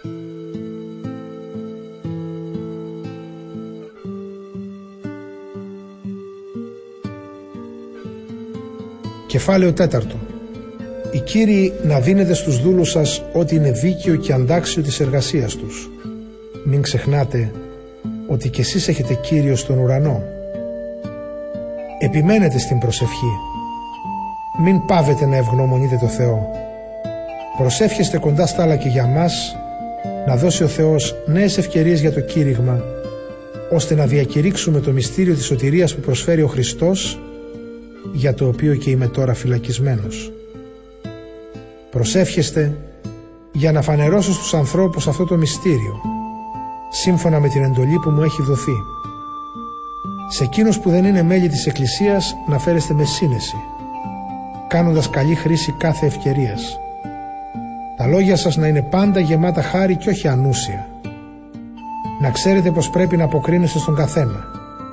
Κεφάλαιο 4. Οι κύριοι να δίνετε στους δούλους σας ό,τι είναι δίκαιο και αντάξιο της εργασίας τους. Μην ξεχνάτε ότι κι εσείς έχετε Κύριο στον ουρανό. Επιμένετε στην προσευχή. Μην πάβετε να ευγνωμονείτε το Θεό. Προσεύχεστε κοντά στ' άλλα και για μας, να δώσει ο Θεός νέες ευκαιρίες για το κήρυγμα, ώστε να διακηρύξουμε το μυστήριο της σωτηρίας που προσφέρει ο Χριστός, για το οποίο και είμαι τώρα φυλακισμένος. Προσεύχεστε για να φανερώσω στους ανθρώπους αυτό το μυστήριο, σύμφωνα με την εντολή που μου έχει δοθεί. Σε εκείνους που δεν είναι μέλη της Εκκλησίας να φέρεστε με σύνεση, κάνοντας καλή χρήση κάθε ευκαιρίας. Τα λόγια σας να είναι πάντα γεμάτα χάρη και όχι ανούσια. Να ξέρετε πως πρέπει να αποκρίνεστε στον καθένα.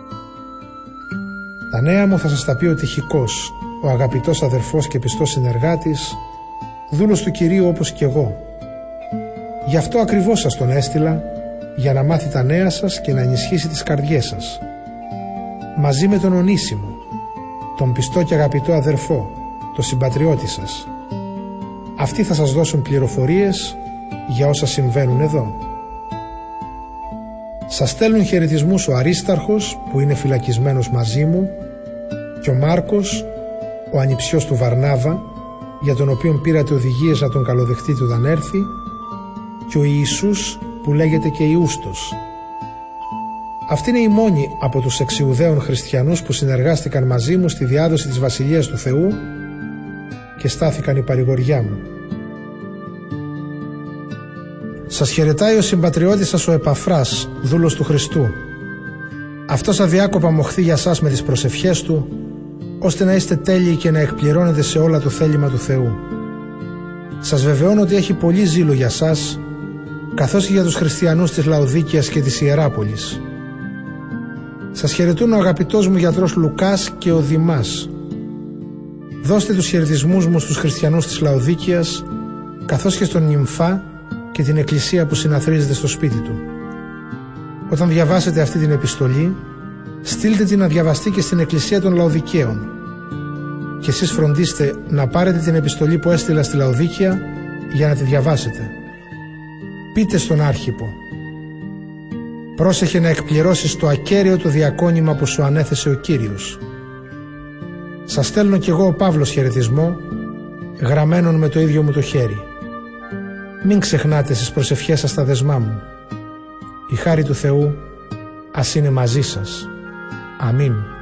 Τα νέα μου θα σας τα πει ο Τυχικός, ο αγαπητός αδερφός και πιστός συνεργάτης, δούλος του Κυρίου όπως και εγώ. Γι' αυτό ακριβώς σας τον έστειλα, για να μάθει τα νέα σας και να ενισχύσει τις καρδιές σας. Μαζί με τον Ονήσιμο, τον πιστό και αγαπητό αδερφό, τον συμπατριώτη σας. Αυτοί θα σας δώσουν πληροφορίες για όσα συμβαίνουν εδώ. Σας στέλνουν χαιρετισμούς ο Αρίσταρχος, που είναι φυλακισμένος μαζί μου, και ο Μάρκος, ο ανιψιός του Βαρνάβα, για τον οποίον πήρατε οδηγίες να τον καλοδεχτείτε όταν έρθει, και ο Ιησούς, που λέγεται και Ιούστος. Αυτοί είναι οι μόνοι από τους εξιουδαίων χριστιανούς που συνεργάστηκαν μαζί μου στη διάδοση της Βασιλείας του Θεού και στάθηκαν η παρηγοριά μου. Σας χαιρετάει ο συμπατριώτης σας ο Επαφράς, δούλος του Χριστού. Αυτός αδιάκοπα μοχθεί για σας με τις προσευχές του, ώστε να είστε τέλειοι και να εκπληρώνετε σε όλα το θέλημα του Θεού. Σας βεβαιώνω ότι έχει πολύ ζήλο για σας, καθώς και για τους χριστιανούς της Λαοδίκειας και της Ιεράπολης. Σας χαιρετούν ο αγαπητός μου γιατρός Λουκάς και ο Δημάς. Δώστε τους χαιρετισμούς μου στους χριστιανούς της Λαοδίκειας, καθώς και στον Νυμφά και την εκκλησία που συναθρίζεται στο σπίτι του. Όταν διαβάσετε αυτή την επιστολή, στείλτε την να διαβαστεί και στην εκκλησία των Λαοδικαίων. Και εσείς φροντίστε να πάρετε την επιστολή που έστειλα στη Λαοδίκεια για να τη διαβάσετε. Πείτε στον Άρχιπο: πρόσεχε να εκπληρώσεις το ακέραιο το διακόνημα που σου ανέθεσε ο Κύριος. Σας στέλνω κι εγώ ο Παύλος χαιρετισμό, γραμμένον με το ίδιο μου το χέρι. Μην ξεχνάτε στις προσευχές σας τα δεσμά μου. Η χάρη του Θεού ας είναι μαζί σας. Αμήν.